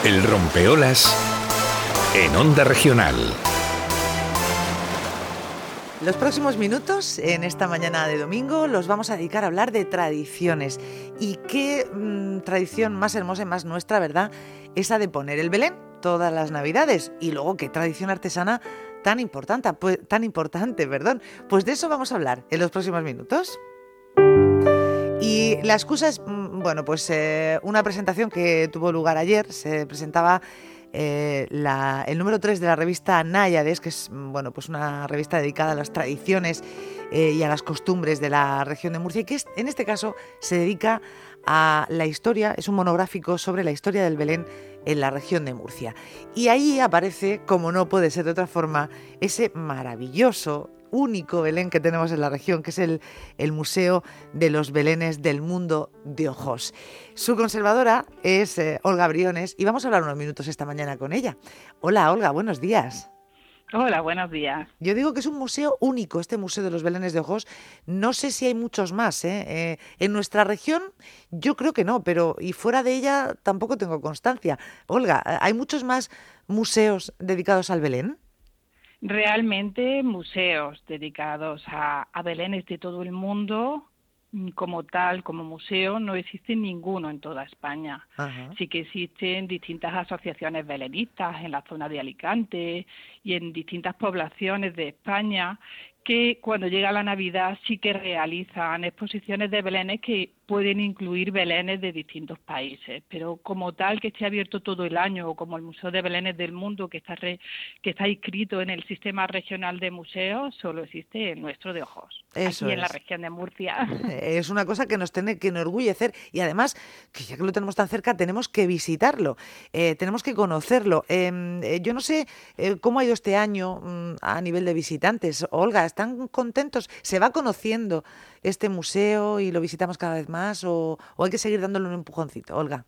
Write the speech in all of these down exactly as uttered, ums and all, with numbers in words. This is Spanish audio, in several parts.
El rompeolas en Onda Regional. Los próximos minutos, en esta mañana de domingo, los vamos a dedicar a hablar de tradiciones. Y qué mmm, tradición más hermosa y más nuestra, ¿verdad? Esa de poner el Belén todas las Navidades. Y luego, qué tradición artesana tan importante, pues, tan importante, perdón. Pues de eso vamos a hablar en los próximos minutos. Y la excusa es, bueno, pues eh, una presentación que tuvo lugar ayer. Se presentaba eh, la, el número tres de la revista Náyades, que es, bueno, pues una revista dedicada a las tradiciones eh, y a las costumbres de la región de Murcia, y que es, en este caso se dedica a la historia, es un monográfico sobre la historia del Belén en la región de Murcia. Y ahí aparece, como no puede ser de otra forma, ese maravilloso, único Belén que tenemos en la región, que es el, el Museo de los Belenes del Mundo de Ojós. Su conservadora es eh, Olga Briones, y vamos a hablar unos minutos esta mañana con ella. Hola, Olga, buenos días. Hola, buenos días. Yo digo que es un museo único, este Museo de los Belenes de Ojós. No sé si hay muchos más, ¿eh? Eh, en nuestra región yo creo que no, pero y fuera de ella tampoco tengo constancia. Olga, ¿hay muchos más museos dedicados al Belén? Realmente museos dedicados a, a Belénes de todo el mundo, como tal, como museo, no existe ninguno en toda España. Ajá. Sí que existen distintas asociaciones belenistas en la zona de Alicante y en distintas poblaciones de España que cuando llega la Navidad sí que realizan exposiciones de belenes que pueden incluir belenes de distintos países, pero como tal que esté abierto todo el año, o como el Museo de Belenes del Mundo, que está re, que está inscrito en el Sistema Regional de Museos, solo existe el nuestro de Ojós, Eso aquí en es. la región de Murcia. Es una cosa que nos tiene que enorgullecer, y además, que ya que lo tenemos tan cerca, tenemos que visitarlo, eh, tenemos que conocerlo. Eh, yo no sé eh, cómo ha ido este año mm, a nivel de visitantes. Olga, ¿están contentos? ¿Se va conociendo este museo y lo visitamos cada vez más, o, o hay que seguir dándole un empujoncito, Olga?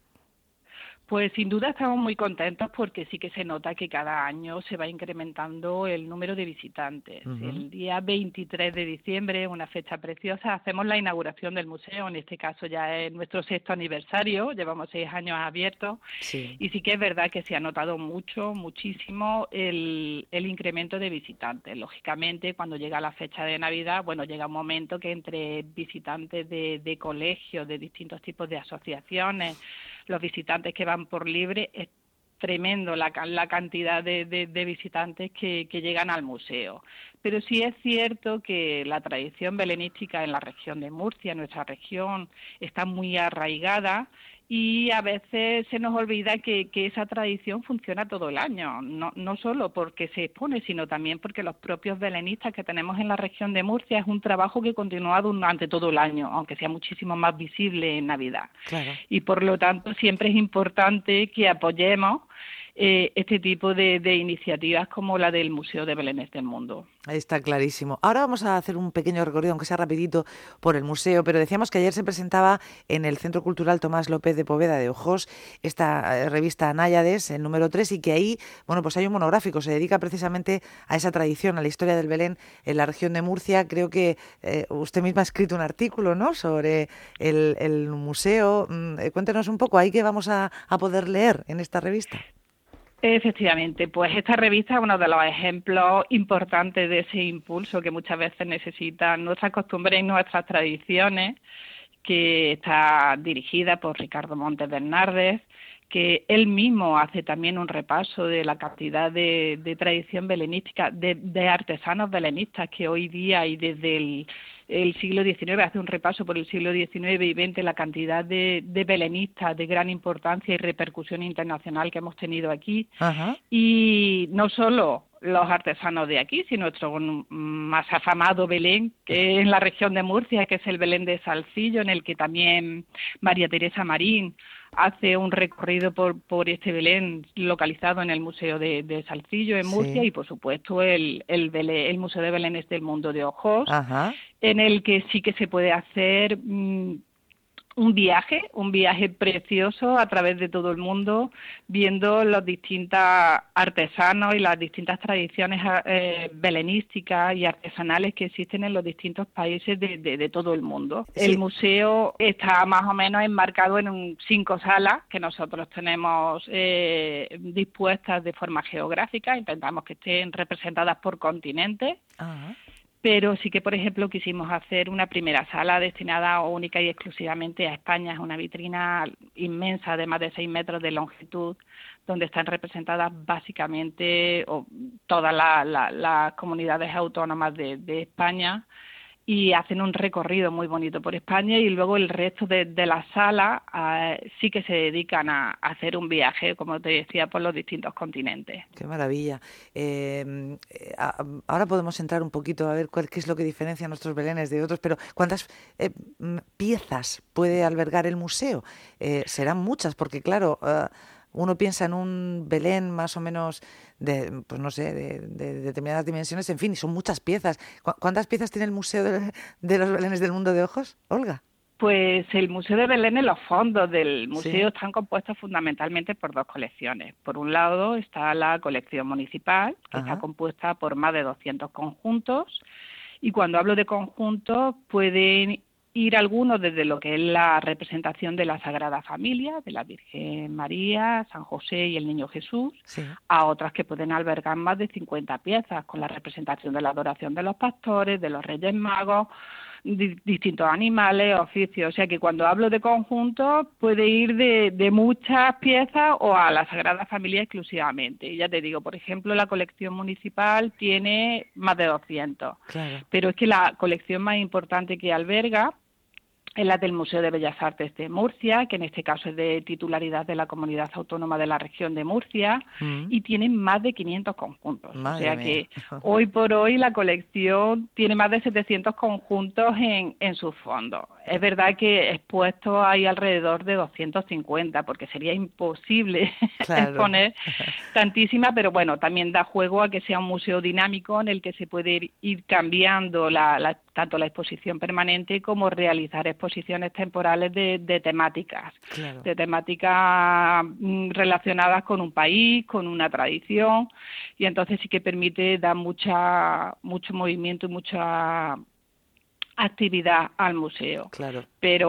Pues sin duda estamos muy contentos porque sí que se nota que cada año se va incrementando el número de visitantes. Uh-huh. El día veintitrés de diciembre, una fecha preciosa, hacemos la inauguración del museo. En este caso ya es nuestro sexto aniversario, llevamos seis años abiertos. Sí. Y sí que es verdad que se ha notado mucho, muchísimo el, el incremento de visitantes. Lógicamente, cuando llega la fecha de Navidad, bueno, llega un momento que entre visitantes de, de colegios, de distintos tipos de asociaciones, los visitantes que van por libre, es tremendo la, la cantidad de, de, de visitantes que, que llegan al museo. Pero sí es cierto que la tradición belenística en la región de Murcia, nuestra región, está muy arraigada, y a veces se nos olvida que, que esa tradición funciona todo el año, no, no solo porque se expone, sino también porque los propios belenistas que tenemos en la región de Murcia es un trabajo que continúa durante todo el año, aunque sea muchísimo más visible en Navidad. Claro. Y por lo tanto siempre es importante que apoyemos eh, este tipo de, de iniciativas como la del Museo de Belenes del Mundo. Está clarísimo. Ahora vamos a hacer un pequeño recorrido, aunque sea rapidito, por el museo, pero decíamos que ayer se presentaba en el Centro Cultural Tomás López de Poveda de Ojós esta revista Náyades, el número tres, y que ahí, bueno, pues hay un monográfico, se dedica precisamente a esa tradición, a la historia del Belén en la región de Murcia. Creo que eh, usted misma ha escrito un artículo, ¿no?, sobre el, el museo. Mm, cuéntenos un poco, ¿ahí qué vamos a, a poder leer en esta revista? Efectivamente, pues esta revista es uno de los ejemplos importantes de ese impulso que muchas veces necesitan nuestras costumbres y nuestras tradiciones, que está dirigida por Ricardo Montes Bernardes, que él mismo hace también un repaso de la cantidad de, de tradición belenística, de, de artesanos belenistas que hoy día y desde el, el siglo diecinueve, hace un repaso por el siglo diecinueve y veinte, la cantidad de, de belenistas de gran importancia y repercusión internacional que hemos tenido aquí. Ajá. Y no solo los artesanos de aquí, sino nuestro más afamado Belén, que es en la región de Murcia, que es el Belén de Salcillo, en el que también María Teresa Marín hace un recorrido por, por este Belén localizado en el Museo de, de Salcillo, en Murcia, sí. Y por supuesto el, el, Belén, el Museo de Belenes del Mundo de Ojós, Ajá. en el que sí que se puede hacer mmm, un viaje, un viaje precioso a través de todo el mundo, viendo los distintos artesanos y las distintas tradiciones eh, belenísticas y artesanales que existen en los distintos países de, de, de todo el mundo. Sí. El museo está más o menos enmarcado en un, cinco salas que nosotros tenemos eh, dispuestas de forma geográfica, intentamos que estén representadas por continentes. Uh-huh. Pero sí que, por ejemplo, quisimos hacer una primera sala destinada única y exclusivamente a España. Es una vitrina inmensa de más de seis metros de longitud, donde están representadas básicamente oh, todas la, la, las comunidades autónomas de, de España, y hacen un recorrido muy bonito por España, y luego el resto de, de la sala eh, sí que se dedican a, a hacer un viaje, como te decía, por los distintos continentes. ¡Qué maravilla! Eh, ahora podemos entrar un poquito a ver cuál, qué es lo que diferencia a nuestros belenes de otros, pero ¿cuántas eh, piezas puede albergar el museo? Eh, serán muchas, porque claro... Uh, uno piensa en un Belén más o menos de, pues no sé, de, de, de determinadas dimensiones, en fin, y son muchas piezas. ¿Cu- ¿Cuántas piezas tiene el Museo de, de los Belenes del Mundo de Ojos, Olga? Pues el Museo de Belén, en los fondos del museo, sí, están compuestos fundamentalmente por dos colecciones. Por un lado está la colección municipal, que Ajá. está compuesta por más de doscientos conjuntos, y cuando hablo de conjuntos pueden ir algunos desde lo que es la representación de la Sagrada Familia, de la Virgen María, San José y el Niño Jesús, sí, a otras que pueden albergar más de cincuenta piezas, con la representación de la adoración de los pastores, de los Reyes Magos, di- distintos animales, oficios. O sea que cuando hablo de conjuntos puede ir de, de muchas piezas o a la Sagrada Familia exclusivamente. Y ya te digo, por ejemplo, la colección municipal tiene más de doscientos. Claro. Pero es que la colección más importante que alberga es la del Museo de Bellas Artes de Murcia, que en este caso es de titularidad de la Comunidad Autónoma de la Región de Murcia, mm. y tiene más de quinientos conjuntos. Madre o sea mía. Que hoy por hoy la colección tiene más de setecientos conjuntos en, en sus fondos. Es verdad que expuestos hay alrededor de doscientos cincuenta, porque sería imposible claro. exponer tantísimas, pero bueno, también da juego a que sea un museo dinámico en el que se puede ir, ir cambiando la, la, tanto la exposición permanente como realizar exposiciones temporales de, de temáticas, claro. de temáticas mm, relacionadas con un país, con una tradición, y entonces sí que permite dar mucha mucho movimiento y mucha actividad al museo. Claro.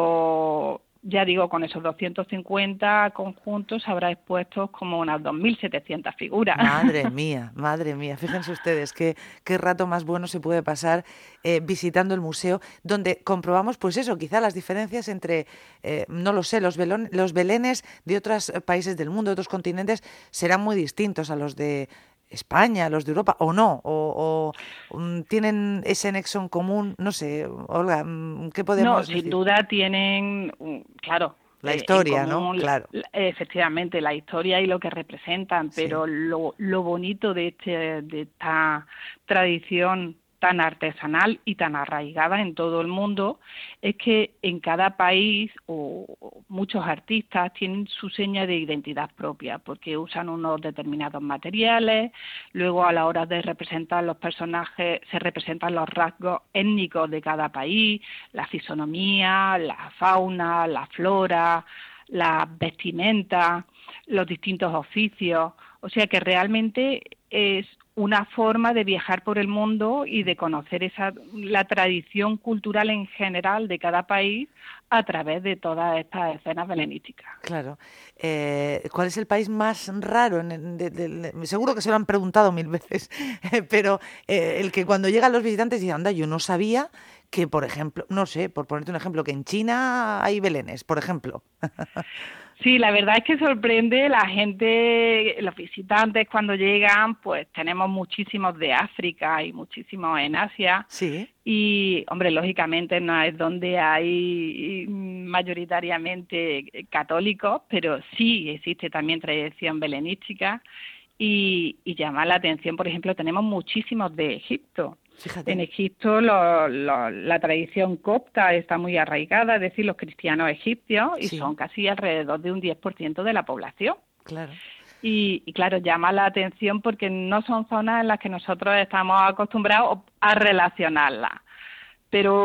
Pero ya digo, con esos doscientos cincuenta conjuntos habrá expuestos como unas dos mil setecientas figuras. Madre mía, madre mía. Fíjense ustedes qué, qué rato más bueno se puede pasar eh, visitando el museo, donde comprobamos, pues eso, quizá las diferencias entre, eh, no lo sé, los, belón, los belenes de otros países del mundo, de otros continentes, serán muy distintos a los de España, los de Europa, o no, o, o um, tienen ese nexo en común, no sé, Olga, ¿qué podemos no, decir? No, sin duda tienen, claro, la historia, eh, común, ¿no? Claro. Efectivamente, la historia y lo que representan, sí. Pero lo, lo bonito de, este, de esta tradición tan artesanal y tan arraigada en todo el mundo es que en cada país o, o muchos artistas tienen su seña de identidad propia, porque usan unos determinados materiales, luego a la hora de representar los personajes se representan los rasgos étnicos de cada país, la fisonomía, la fauna, la flora, las vestimentas, los distintos oficios, o sea que realmente es una forma de viajar por el mundo y de conocer esa la tradición cultural en general de cada país a través de todas estas escenas belenísticas. Claro. Eh, ¿Cuál es el país más raro? En, de, de, de, seguro que se lo han preguntado mil veces, pero eh, el que cuando llegan los visitantes dicen, anda, yo no sabía que, por ejemplo, no sé, por ponerte un ejemplo, que en China hay belenes, por ejemplo. Sí, la verdad es que sorprende la gente, los visitantes cuando llegan, pues tenemos muchísimos de África y muchísimos en Asia. Sí. Y, hombre, lógicamente no es donde hay mayoritariamente católicos, pero sí existe también tradición belenística y, y llama la atención, por ejemplo, tenemos muchísimos de Egipto. Fíjate. En Egipto lo, lo, la tradición copta está muy arraigada, es decir, los cristianos egipcios, y sí. son casi alrededor de un diez por ciento de la población. Claro. Y, y claro, llama la atención porque no son zonas en las que nosotros estamos acostumbrados a relacionarlas. Pero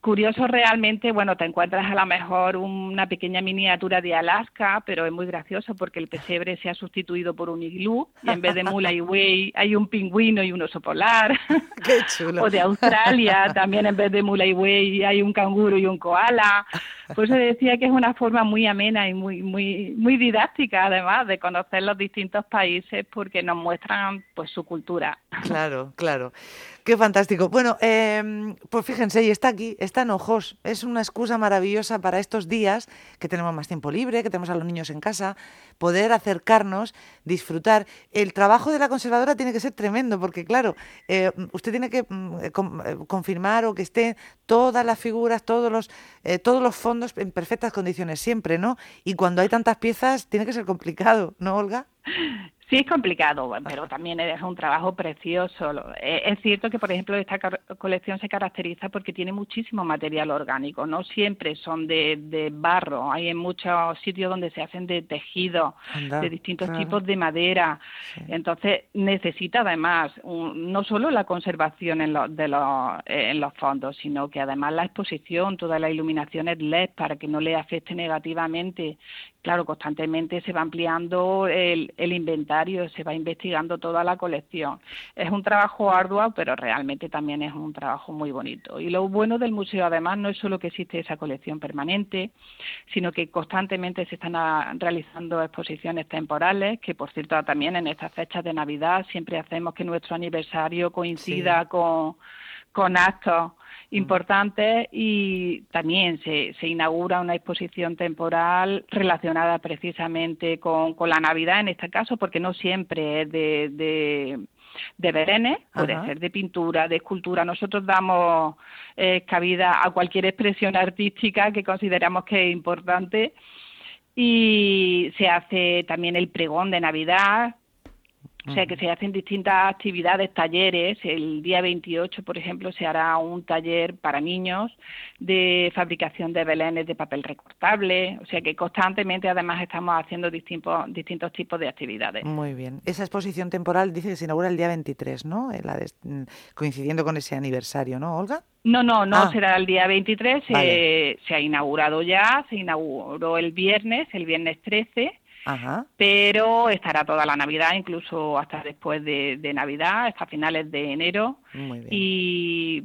curioso realmente, bueno, te encuentras a lo mejor una pequeña miniatura de Alaska, pero es muy gracioso porque el pesebre se ha sustituido por un iglú y en vez de mula y buey hay un pingüino y un oso polar. ¡Qué chulo! O de Australia, también en vez de mula y buey hay un canguro y un koala. Por eso decía que es una forma muy amena y muy muy muy didáctica, además, de conocer los distintos países porque nos muestran pues su cultura. Claro, claro. Qué fantástico. Bueno, eh, pues fíjense, y está aquí, está en Ojos. Es una excusa maravillosa para estos días que tenemos más tiempo libre, que tenemos a los niños en casa, poder acercarnos, disfrutar. El trabajo de la conservadora tiene que ser tremendo, porque claro, eh, usted tiene que mm, com- eh, confirmar o que estén todas las figuras, todos los, eh, todos los fondos en perfectas condiciones siempre, ¿no? Y cuando hay tantas piezas tiene que ser complicado, ¿no, Olga? Sí, es complicado, pero también es un trabajo precioso. Es cierto que, por ejemplo, esta colección se caracteriza porque tiene muchísimo material orgánico. No siempre son de, de barro. Hay en muchos sitios donde se hacen de tejido, Anda, de distintos claro. tipos de madera. Sí. Entonces, necesita además un, no solo la conservación en, lo, de los, eh, en los fondos, sino que además la exposición, toda la iluminación es L E D para que no le afecte negativamente. Claro, constantemente se va ampliando el, el inventario, se va investigando toda la colección. Es un trabajo arduo, pero realmente también es un trabajo muy bonito. Y lo bueno del museo, además, no es solo que existe esa colección permanente, sino que constantemente se están a, realizando exposiciones temporales, que por cierto también en estas fechas de Navidad siempre hacemos que nuestro aniversario coincida sí. con, con actos importantes, y también se, se inaugura una exposición temporal relacionada precisamente con, con la Navidad en este caso, porque no siempre es de, de, de belenes, puede ser de pintura, de escultura. Nosotros damos eh, cabida a cualquier expresión artística que consideramos que es importante, y se hace también el pregón de Navidad. O sea, que se hacen distintas actividades, talleres. El día veintiocho, por ejemplo, se hará un taller para niños de fabricación de belenes de papel recortable. O sea, que constantemente, además, estamos haciendo distintos, distintos tipos de actividades. Muy bien. Esa exposición temporal dice que se inaugura el día veintitrés, ¿no? La de, coincidiendo con ese aniversario, ¿no, Olga? No, no, no ah. será el día veintitrés. Vale. Se, se ha inaugurado ya, se inauguró el viernes, el viernes trece. Ajá. Pero estará toda la Navidad, incluso hasta después de, de Navidad, hasta finales de enero. Muy bien. Y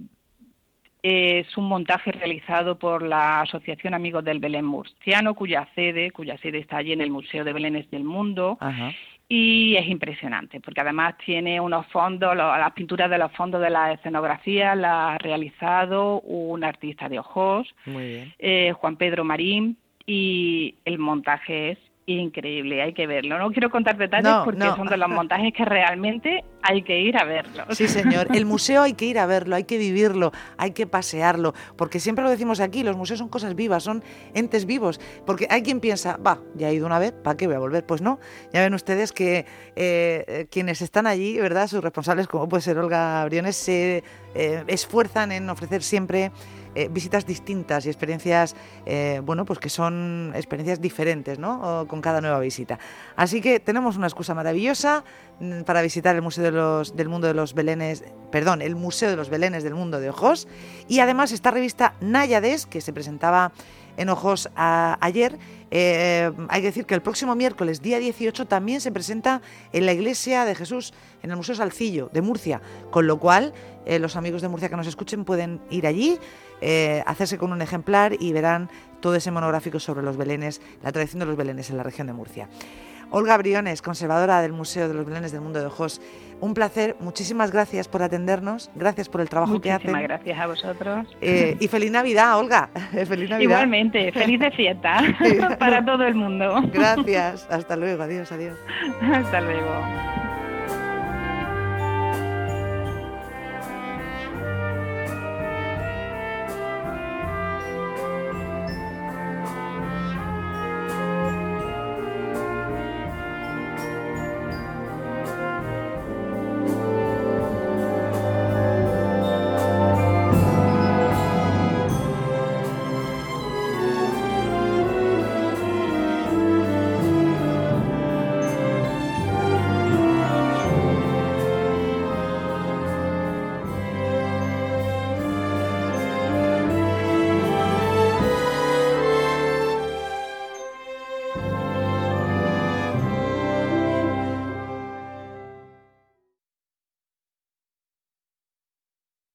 es un montaje realizado por la Asociación Amigos del Belén Murciano, cuya sede, cuya sede está allí en el Museo de Belenes del Mundo. Ajá. Y es impresionante, porque además tiene unos fondos, lo, las pinturas de los fondos de la escenografía las ha realizado un artista de Ojos, Muy bien. Eh, Juan Pedro Marín, y el montaje es increíble, hay que verlo. No quiero contar detalles no, porque no. son de los montajes que realmente hay que ir a verlo. Sí, señor. El museo hay que ir a verlo, hay que vivirlo, hay que pasearlo, porque siempre lo decimos aquí, los museos son cosas vivas, son entes vivos, porque hay quien piensa, va, ya he ido una vez, ¿para qué voy a volver? Pues no, ya ven ustedes que eh, quienes están allí, ¿verdad?, sus responsables, como puede ser Olga Briones, se eh, esfuerzan en ofrecer siempre Eh, visitas distintas y experiencias, eh, bueno, pues que son experiencias diferentes, ¿no?, o con cada nueva visita. Así que tenemos una excusa maravillosa mm, para visitar el Museo de los, del Mundo de los Belenes, perdón, el Museo de los Belenes del Mundo de Ojos, y además esta revista Náyades, que se presentaba en Ojos a, ayer. Eh, hay que decir que el próximo miércoles, día dieciocho, también se presenta en la Iglesia de Jesús, en el Museo Salcillo de Murcia, con lo cual eh, los amigos de Murcia que nos escuchen pueden ir allí, eh, hacerse con un ejemplar y verán todo ese monográfico sobre los belenes, la tradición de los belenes en la región de Murcia. Olga Briones, conservadora del Museo de los Belenes del Mundo de Ojos, un placer, muchísimas gracias por atendernos, gracias por el trabajo Muchísimas que hacen. Muchísimas gracias a vosotros. Eh, y feliz Navidad, Olga, feliz Navidad. Igualmente, feliz de fiesta para todo el mundo. Gracias, hasta luego, adiós, adiós. Hasta luego.